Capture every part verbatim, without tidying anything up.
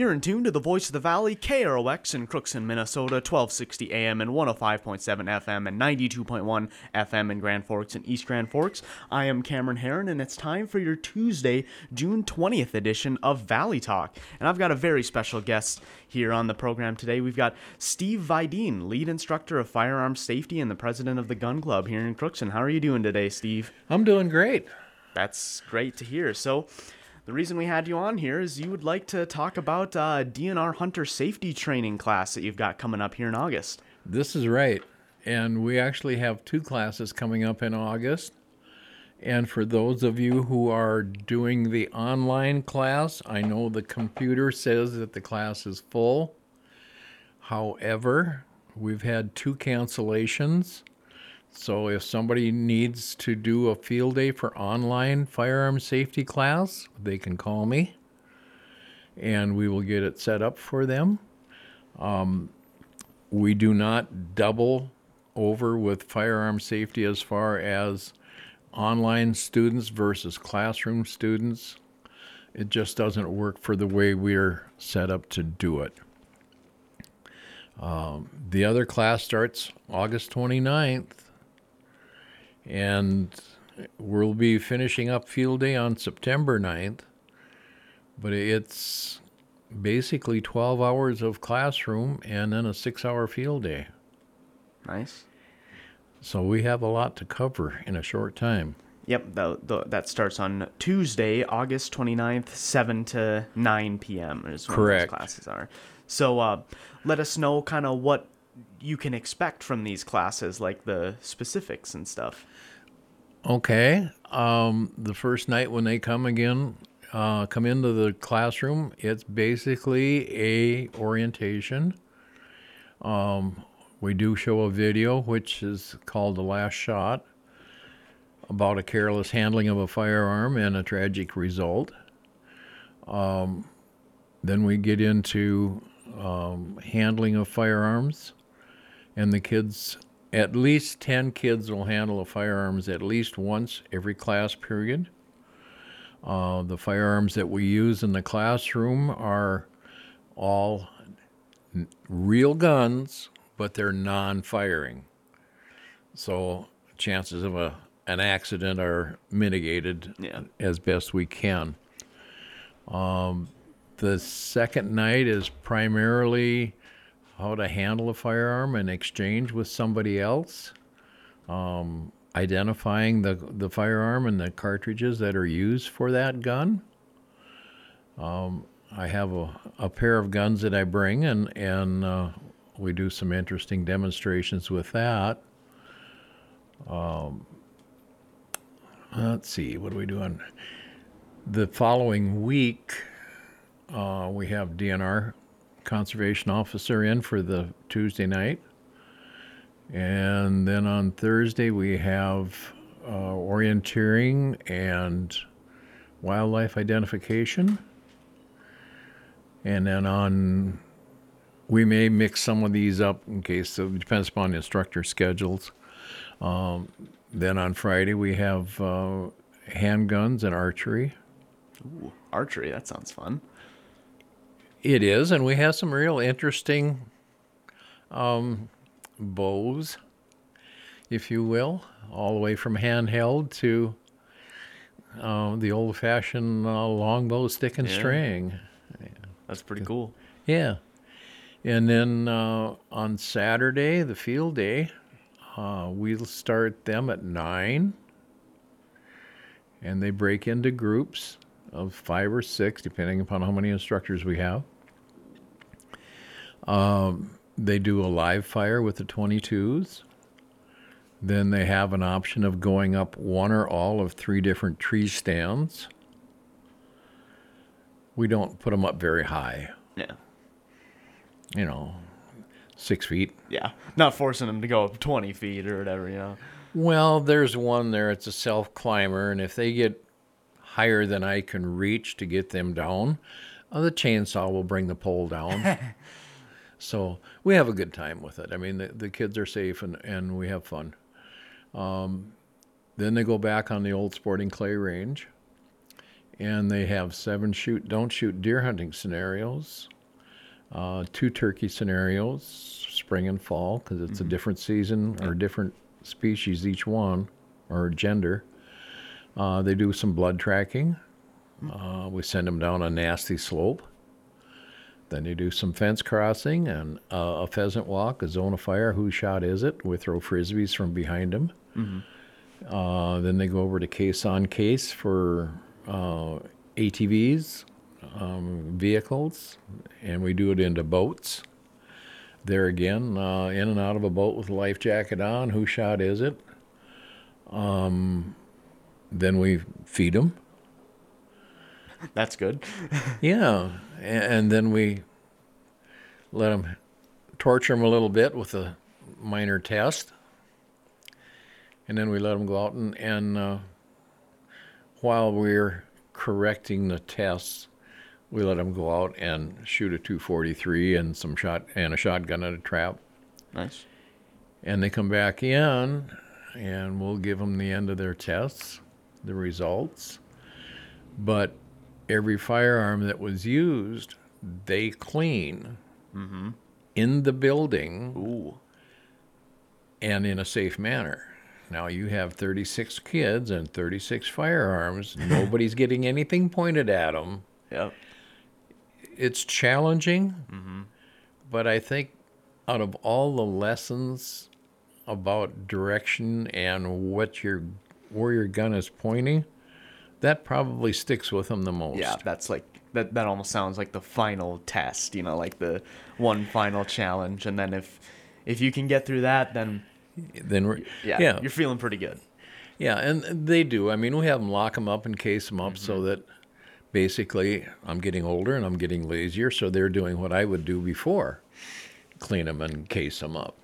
You're in tune to the Voice of the Valley, K R O X in Crookston, Minnesota, twelve sixty A M and one oh five point seven F M and ninety-two point one F M in Grand Forks and East Grand Forks. I am Cameron Herron, and it's time for your Tuesday, June twentieth edition of Valley Talk. And I've got a very special guest here on the program today. We've got Steve Vidine, lead instructor of firearms safety and the president of the Gun Club here in Crookston. How are you doing today, Steve? I'm doing great. That's great to hear. So, the reason we had you on here is you would like to talk about uh, D N R Hunter Safety Training class that you've got coming up here in August. This is right. And we actually have two classes coming up in August. And for those of you who are doing the online class, I know the computer says that the class is full. However, we've had two cancellations. So if somebody needs to do a field day for online firearm safety class, they can call me and we will get it set up for them. Um, we do not double over with firearm safety as far as online students versus classroom students. It just doesn't work for the way we're set up to do it. Um, the other class starts August twenty-ninth. And we'll be finishing up field day on September ninth, but it's basically twelve hours of classroom and then a six-hour field day. Nice. So we have a lot to cover in a short time. Yep, the, the, that starts on Tuesday, August twenty-ninth, seven to nine p.m. is when Correct. those classes are. So uh, let us know kind of what you can expect from these classes, like the specifics and stuff. Okay. Um, the first night when they come again, uh, come into the classroom, it's basically a orientation. Um, we do show a video, which is called The Last Shot, about a careless handling of a firearm and a tragic result. Um, then we get into um, handling of firearms, and the kids... At least ten kids will handle the firearms at least once every class period. Uh, the firearms that we use in the classroom are all n- real guns, but they're non-firing. So chances of a an accident are mitigated Yeah. as best we can. Um, the second night is primarily how to handle a firearm in exchange with somebody else, um, identifying the the firearm and the cartridges that are used for that gun. Um, I have a, a pair of guns that I bring, and, and uh, we do some interesting demonstrations with that. Um, let's see, what are we doing? The following week, uh, we have D N R conservation officer in for the Tuesday night. And then on Thursday we have uh, orienteering and wildlife identification. And then on, we may mix some of these up in case, it depends upon the instructor schedules. Um, then on Friday we have uh, handguns and archery. Ooh, archery, that sounds fun. It is, and we have some real interesting um, bows, if you will, all the way from handheld to uh, the old-fashioned uh, longbow, stick and Yeah. string. That's pretty cool. Yeah. And then uh, on Saturday, the field day, uh, we'll start them at nine, and they break into groups of five or six, depending upon how many instructors we have. Um, they do a live fire with the twenty-twos. Then they have an option of going up one or all of three different tree stands. We don't put them up very high, Yeah. you know, six feet. Yeah. Not forcing them to go up twenty feet or whatever, you know. Well, there's one there. It's a self-climber, and if they get higher than I can reach to get them down, uh, the chainsaw will bring the pole down. So we have a good time with it. I mean, the, the kids are safe, and, and we have fun. Um, then they go back on the old sporting clay range, and they have seven shoot, don't shoot deer hunting scenarios. uh, two turkey scenarios, spring and fall, because it's mm-hmm. a different season or different species each one, or gender. Uh, they do some blood tracking. Uh, we send them down a nasty slope. Then they do some fence crossing and uh, a pheasant walk, a zone of fire. Whose shot is it? We throw frisbees from behind them. Mm-hmm. Uh, then they go over to case on case for uh, A T Vs, um, vehicles, and we do it into boats. There again, uh, in and out of a boat with a life jacket on. Whose shot is it? Um, then we feed them. That's good. Yeah, and, and then we let them torture them a little bit with a minor test, and then we let them go out and, and uh, while we're correcting the tests, we let them go out and shoot a two forty-three and some shot and a shotgun at a trap. Nice. And they come back in, and we'll give them the end of their tests, the results, but every firearm that was used, they clean mm-hmm. in the building. Ooh. And in a safe manner. Now, you have thirty-six kids and thirty-six firearms. Nobody's getting anything pointed at them. Yep. It's challenging, mm-hmm. but I think out of all the lessons about direction and what your where your gun is pointing, that probably sticks with them the most. Yeah, that's like that. That almost sounds like the final test. You know, like the one final challenge, and then if if you can get through that, then then we're, yeah, yeah, you're feeling pretty good. Yeah, and they do. I mean, we have them lock them up and case them up mm-hmm. so that basically I'm getting older and I'm getting lazier, so they're doing what I would do before, clean them and case them up.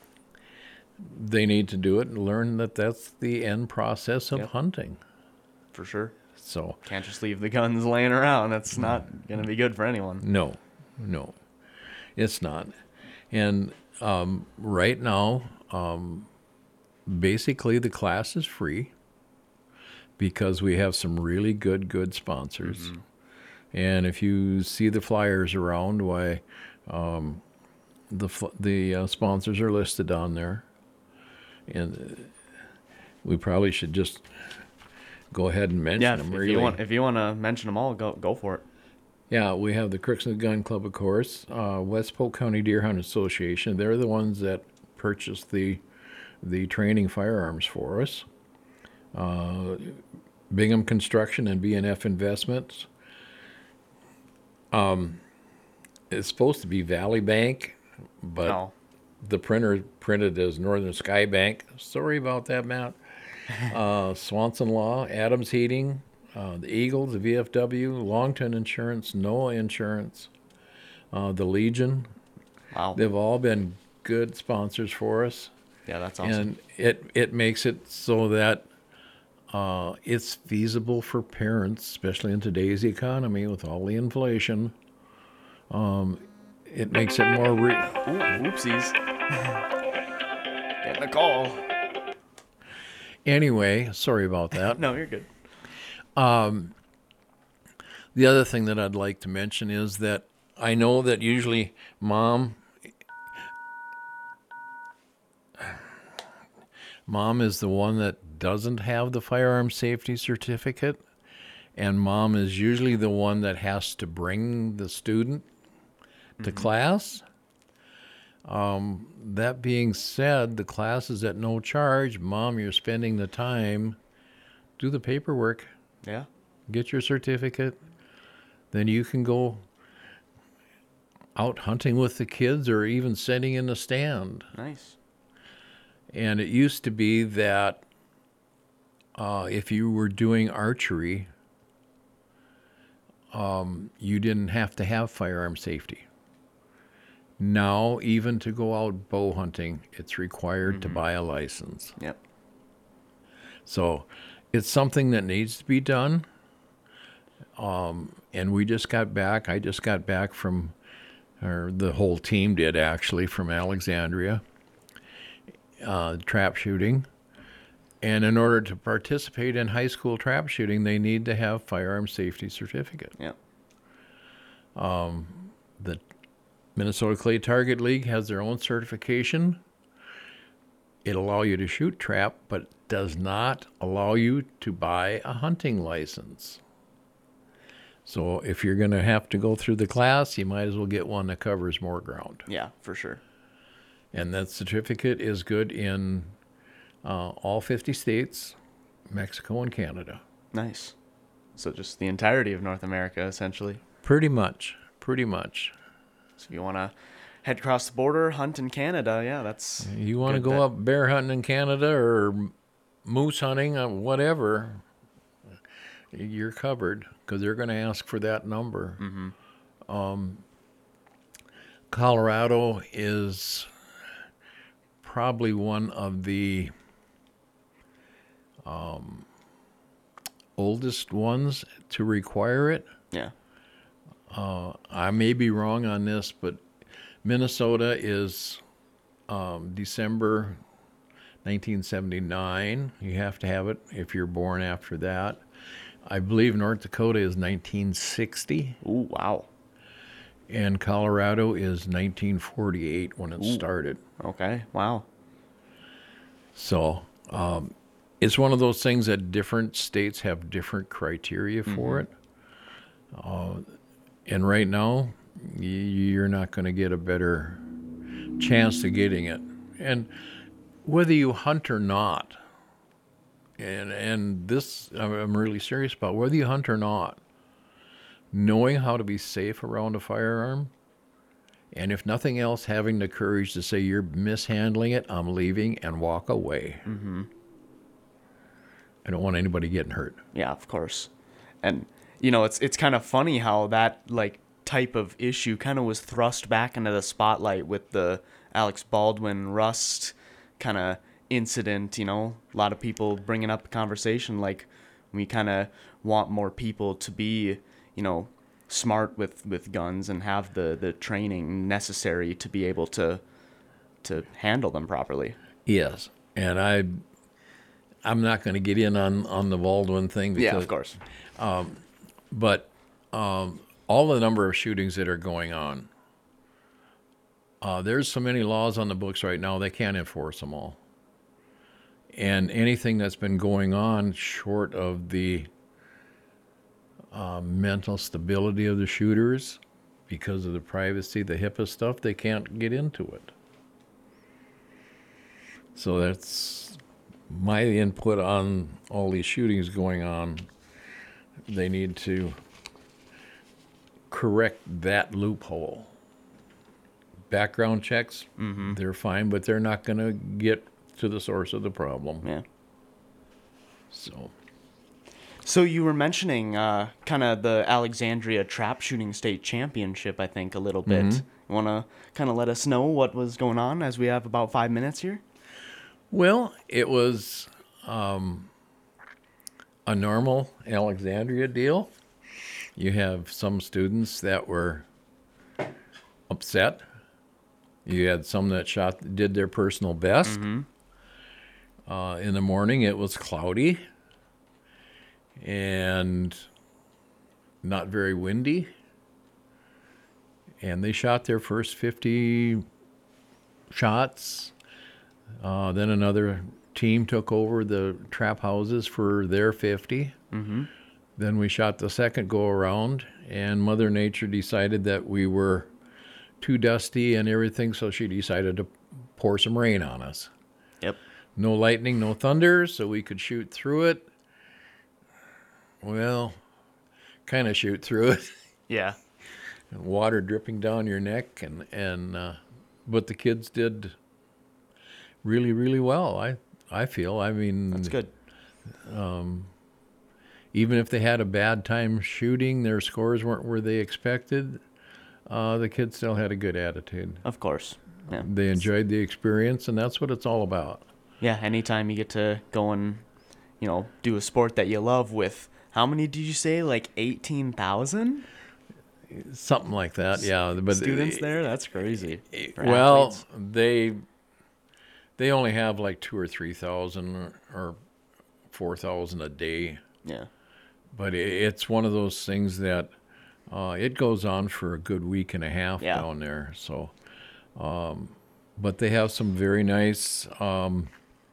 They need to do it and learn that that's the end process of yep. hunting. For sure. So can't just leave the guns laying around. That's not going to be good for anyone. No, no, it's not. And um, right now, um, basically the class is free because we have some really good, good sponsors. Mm-hmm. And if you see the flyers around, why um, the the uh, sponsors are listed on there. And we probably should just go ahead and mention yeah, them. If really. you want, if you want to mention them all, go go for it. Yeah, we have the Crookston Gun Club, of course, uh, West Polk County Deer Hunt Association. They're the ones that purchased the the training firearms for us. Uh, Bingham Construction and B and F Investments. Um, it's supposed to be Valley Bank, but no. the printer printed as Northern Sky Bank. Sorry about that, Matt. uh, Swanson Law, Adams Heating, uh, the Eagles, the V F W, Longton Insurance, Noah Insurance, uh, the Legion. Wow. They've all been good sponsors for us. Yeah, that's awesome. And it, it makes it so that uh, it's feasible for parents, especially in today's economy with all the inflation. Um, it makes it more... Re- Ooh, whoopsies. Getting a call. Anyway, sorry about that. No, you're good. Um, the other thing that I'd like to mention is that I know that usually mom, mom is the one that doesn't have the firearm safety certificate, and mom is usually the one that has to bring the student to mm-hmm. class. Um, that being said, the class is at no charge. Mom, you're spending the time. Do the paperwork. Yeah. Get your certificate. Then you can go out hunting with the kids or even sitting in the stand. Nice. And it used to be that uh, if you were doing archery, um, you didn't have to have firearm safety. Now, even to go out bow hunting, it's required mm-hmm. to buy a license. Yep. So it's something that needs to be done. Um, and we just got back. I just got back from, or the whole team did actually, from Alexandria, uh, trap shooting. And in order to participate in high school trap shooting, they need to have firearm safety certificate. Yep. Um, the Minnesota Clay Target League has their own certification. It allows you to shoot trap, but does not allow you to buy a hunting license. So if you're going to have to go through the class, you might as well get one that covers more ground. Yeah, for sure. And that certificate is good in uh, all fifty states, Mexico, and Canada. Nice. So just the entirety of North America, essentially. Pretty much. Pretty much. So if you want to head across the border, hunt in Canada, yeah, that's... You want to good go that- up bear hunting in Canada or moose hunting, uh, whatever, you're covered because they're going to ask for that number. Mm-hmm. Um, Colorado is probably one of the um, oldest ones to require it. Yeah. Uh, I may be wrong on this, but Minnesota is um, December nineteen seventy-nine. You have to have it if you're born after that. I believe North Dakota is nineteen sixty, Ooh, wow. and Colorado is nineteen forty-eight when it Ooh. started. Okay, wow. So um, it's one of those things that different states have different criteria for it. Uh, and right now, y- you're not going to get a better chance to getting it. And whether you hunt or not, and and this I'm I'm really serious about, whether you hunt or not, knowing how to be safe around a firearm, and if nothing else, having the courage to say you're mishandling it, I'm leaving, and walk away. Mm-hmm. I don't want anybody getting hurt. Yeah, of course. And you know, it's it's kind of funny how that like type of issue kind of was thrust back into the spotlight with the Alex Baldwin Rust kind of incident. You know, a lot of people bringing up the conversation like we kind of want more people to be, you know, smart with, with guns and have the, the training necessary to be able to to handle them properly. Yes, and I, I'm not going to get in on, on the Baldwin thing. Because, Yeah, of course. But um, all the number of shootings that are going on, uh, there's so many laws on the books right now, they can't enforce them all. And anything that's been going on short of the uh, mental stability of the shooters, because of the privacy, the HIPAA stuff, they can't get into it. So that's my input on all these shootings going on. They need to correct that loophole. Background checks, Mm-hmm. they're fine, but they're not going to get to the source of the problem. Yeah. So, So you were mentioning uh, kind of the Alexandria Trap Shooting State Championship, I think, a little bit. Mhm. You want to kind of let us know what was going on as we have about five minutes here? well, it was um, a normal Alexandria deal. You have some students that were upset. You had some that shot, did their personal best. Mm-hmm. Uh, in the morning, it was cloudy and not very windy. And they shot their first fifty shots. Uh, then another team took over the trap houses for their fifty. Mm-hmm. Then we shot the second go around, and Mother Nature decided that we were too dusty and everything, so she decided to pour some rain on us. Yep. No lightning, no thunder, so we could shoot through it. Well, kind of shoot through it. Yeah. Water dripping down your neck, and and uh, but the kids did really, really well. I I feel. I mean, That's good. even if they had a bad time shooting, their scores weren't where they expected. Uh, the kids still had a good attitude. Of course. Yeah. They enjoyed the experience, and that's what it's all about. Yeah, anytime you get to go and, you know, do a sport that you love with, how many did you say? Like eighteen thousand Something like that, yeah. But students there? That's crazy. for well, athletes. they they only have like two or three thousand or, or four thousand a day. Yeah. But i- it's one of those things that Uh, it goes on for a good week and a half Yeah. down there. So, um, but they have some very nice, um,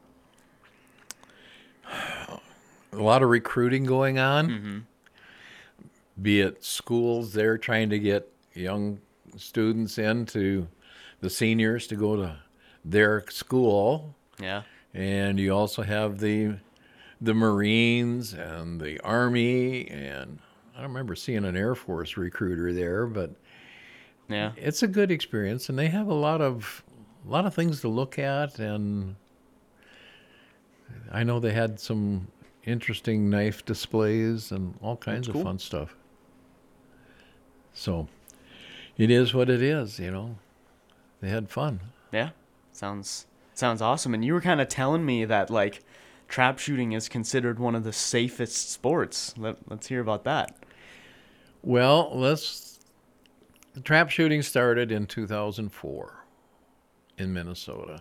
a lot of recruiting going on. Mm-hmm. Be it schools, they're trying to get young students into the seniors to go to their school. Yeah. And you also have the the Marines and the Army, and I don't remember seeing an Air Force recruiter there, but Yeah. it's a good experience, and they have a lot of a lot of things to look at, and I know they had some interesting knife displays and all kinds That's of cool. fun stuff. So it is what it is, you know. They had fun. Yeah. Sounds sounds awesome. And you were kind of telling me that like trap shooting is considered one of the safest sports. Let, let's hear about that. Well, let's. The trap shooting started in two thousand four in Minnesota.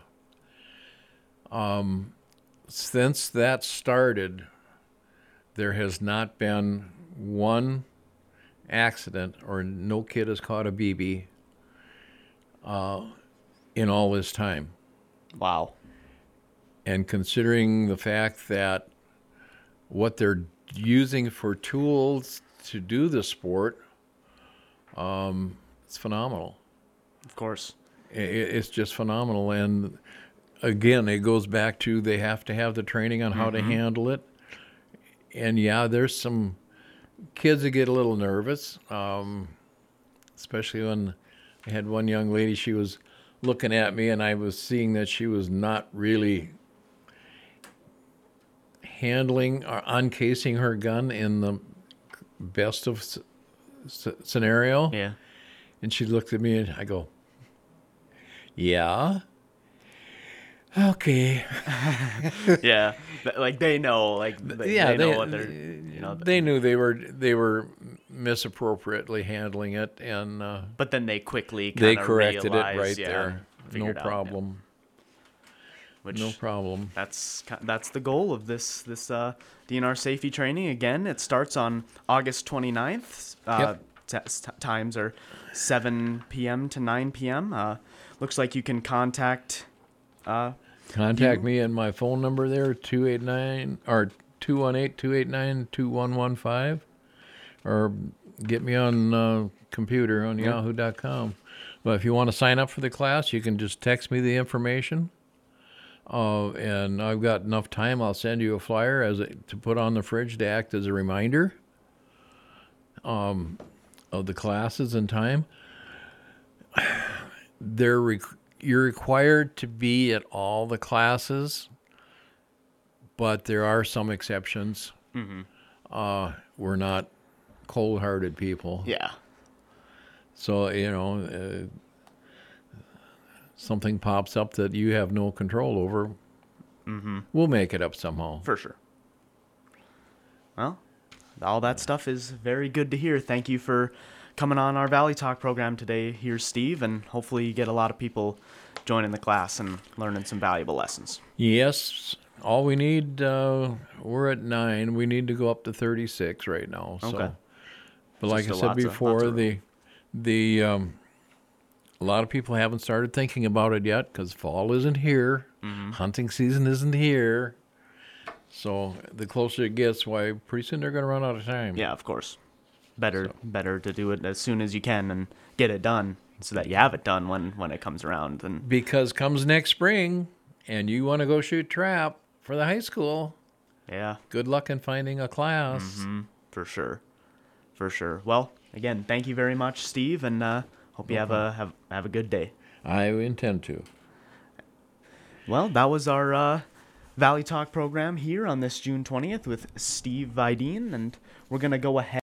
Um, since that started, there has not been one accident or no kid has caught a B B uh, in all this time. Wow. And considering the fact that what they're using for tools to do the sport, um, it's phenomenal. Of course. I- It's just phenomenal. And again, it goes back to they have to have the training on how to handle it. And yeah, there's some kids that get a little nervous, um, especially when I had one young lady, she was looking at me and I was seeing that she was not really handling or uncasing her gun in the best of s- s- scenario. Yeah. And she looked at me and I go, yeah, okay. Yeah. Th- Like they know, like they, yeah, they know they, what they're, you know. they knew they were they were misappropriately handling it, and uh, But then they quickly kind they of corrected realize, it right yeah, there. No figured out, yeah. problem. Which No problem. that's ki- that's the goal of this this uh, D N R safety training. Again, it starts on August twenty-ninth. Uh, t- t- times are seven p.m. to nine p.m. Uh, looks like you can contact. Uh, Contact me at my phone number there, two eight nine or two one eight, two eight nine, two one one five, or get me on uh, computer on yahoo dot com. But if you want to sign up for the class, you can just text me the information. Uh, and I've got enough time. I'll send you a flyer as a, to put on the fridge to act as a reminder um, of the classes and time. They're rec- you're required to be at all the classes, but there are some exceptions. mm-hmm. Uh, we're not cold-hearted people. Yeah. So, you know, uh, something pops up that you have no control over, Mm-hmm. we'll make it up somehow. For sure. Well, all that stuff is very good to hear. Thank you for coming on our Valley Talk program today. Here's Steve, and hopefully you get a lot of people joining the class and learning some valuable lessons. Yes, all we need, uh, we're at nine. We need to go up to thirty-six right now. So. Okay. But like I Just a said lots of- before, lots of room. the the um, a lot of people haven't started thinking about it yet because fall isn't here, Mm-hmm. hunting season isn't here. So the closer it gets, why pretty soon they're going to run out of time. Yeah, of course. Better So. better to do it as soon as you can and get it done so that you have it done when, when it comes around. And Because comes next spring, and you want to go shoot trap for the high school, yeah, good luck in finding a class. mm-hmm, for sure. For sure. Well, again, thank you very much, Steve, and uh, hope you have a have, have a good day. I intend to. Well, that was our uh, Valley Talk program here on this June twentieth with Steve Vidine, and we're going to go ahead